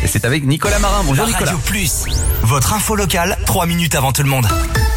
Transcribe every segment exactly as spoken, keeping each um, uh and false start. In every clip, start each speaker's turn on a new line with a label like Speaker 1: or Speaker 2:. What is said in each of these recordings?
Speaker 1: Et c'est avec Nicolas Marin. Bonjour
Speaker 2: La
Speaker 1: Nicolas.
Speaker 2: Radio Plus, votre info locale, trois minutes avant tout le monde.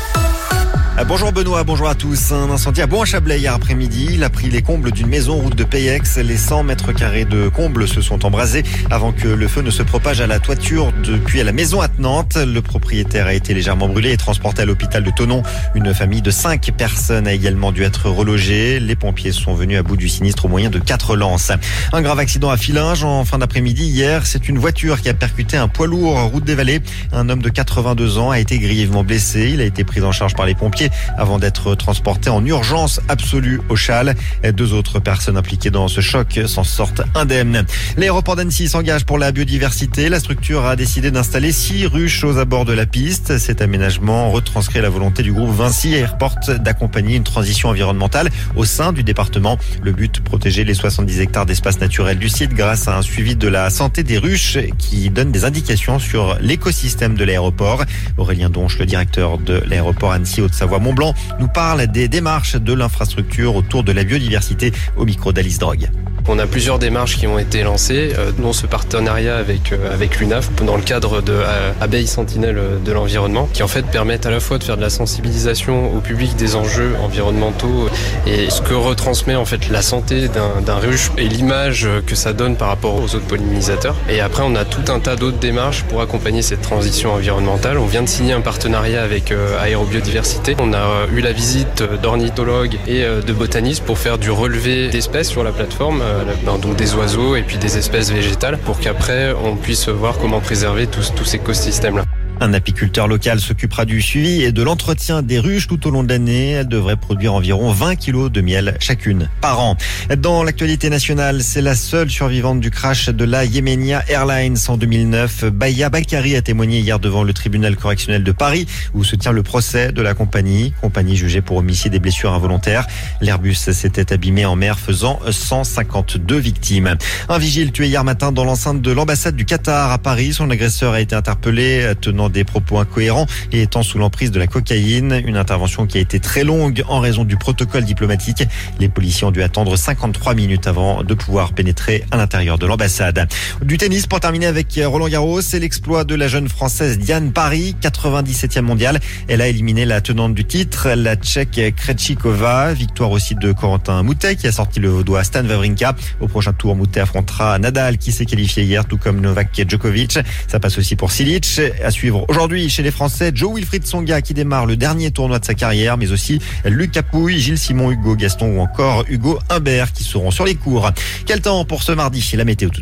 Speaker 3: Bonjour Benoît, bonjour à tous. Un incendie à Bourg-en-Chablais hier après-midi. Il a pris les combles d'une maison route de Payex. Les cent mètres carrés de combles se sont embrasés avant que le feu ne se propage à la toiture depuis à la maison attenante. Le propriétaire a été légèrement brûlé et transporté à l'hôpital de Thonon. Une famille de cinq personnes a également dû être relogée. Les pompiers sont venus à bout du sinistre au moyen de quatre lances. Un grave accident à Fillinges en fin d'après-midi hier. C'est une voiture qui a percuté un poids lourd route des Vallées. Un homme de quatre-vingt-deux ans a été grièvement blessé. Il a été pris en charge par les pompiers avant d'être transporté en urgence absolue au Châle. Deux autres personnes impliquées dans ce choc s'en sortent indemnes. L'aéroport d'Annecy s'engage pour la biodiversité. La structure a décidé d'installer six ruches aux abords de la piste. Cet aménagement retranscrit la volonté du groupe Vinci Airport d'accompagner une transition environnementale au sein du département. Le but, protéger les soixante-dix hectares d'espace naturel du site grâce à un suivi de la santé des ruches qui donne des indications sur l'écosystème de l'aéroport. Aurélien Donche, le directeur de l'aéroport Annecy Haute-Savoie-Mont-Blanc, nous parle des démarches de l'infrastructure autour de la biodiversité au micro d'Alice Drogue.
Speaker 4: On a plusieurs démarches qui ont été lancées, euh, dont ce partenariat avec euh, avec l'U N A F dans le cadre de euh, Abeilles Sentinelles de l'environnement, qui en fait permettent à la fois de faire de la sensibilisation au public des enjeux environnementaux et ce que retransmet en fait la santé d'un, d'un ruche et l'image que ça donne par rapport aux autres pollinisateurs. Et après, on a tout un tas d'autres démarches pour accompagner cette transition environnementale. On vient de signer un partenariat avec euh, Aérobiodiversité. On a euh, eu la visite d'ornithologues et euh, de botanistes pour faire du relevé d'espèces sur la plateforme. Euh, donc des oiseaux et puis des espèces végétales pour qu'après on puisse voir comment préserver tous, tous ces écosystèmes-là.
Speaker 3: Un apiculteur local s'occupera du suivi et de l'entretien des ruches tout au long de l'année. Elles devraient produire environ vingt kilos de miel chacune par an. Dans l'actualité nationale, c'est la seule survivante du crash de la Yemenia Airlines en deux mille neuf. Baya Bakari a témoigné hier devant le tribunal correctionnel de Paris où se tient le procès de la compagnie. Compagnie jugée pour homicide et blessures involontaires. L'Airbus s'était abîmé en mer faisant cent cinquante-deux victimes. Un vigile tué hier matin dans l'enceinte de l'ambassade du Qatar à Paris. Son agresseur a été interpellé tenant des propos incohérents et étant sous l'emprise de la cocaïne. Une intervention qui a été très longue en raison du protocole diplomatique. Les policiers ont dû attendre cinquante-trois minutes avant de pouvoir pénétrer à l'intérieur de l'ambassade. Du tennis pour terminer avec Roland Garros. C'est l'exploit de la jeune française Diane Parry, quatre-vingt-dix-septième mondiale. Elle a éliminé la tenante du titre, la Tchèque Krejcikova. Victoire aussi de Corentin Moutet qui a sorti le vaudois à Stan Wawrinka. Au prochain tour, Moutet affrontera Nadal qui s'est qualifié hier, tout comme Novak Djokovic. Ça passe aussi pour Silic. À suivre aujourd'hui chez les Français, Jo-Wilfried Tsonga qui démarre le dernier tournoi de sa carrière, mais aussi Lucas Pouille, Gilles Simon, Hugo Gaston ou encore Hugo Humbert qui seront sur les cours. Quel temps pour ce mardi? La météo tout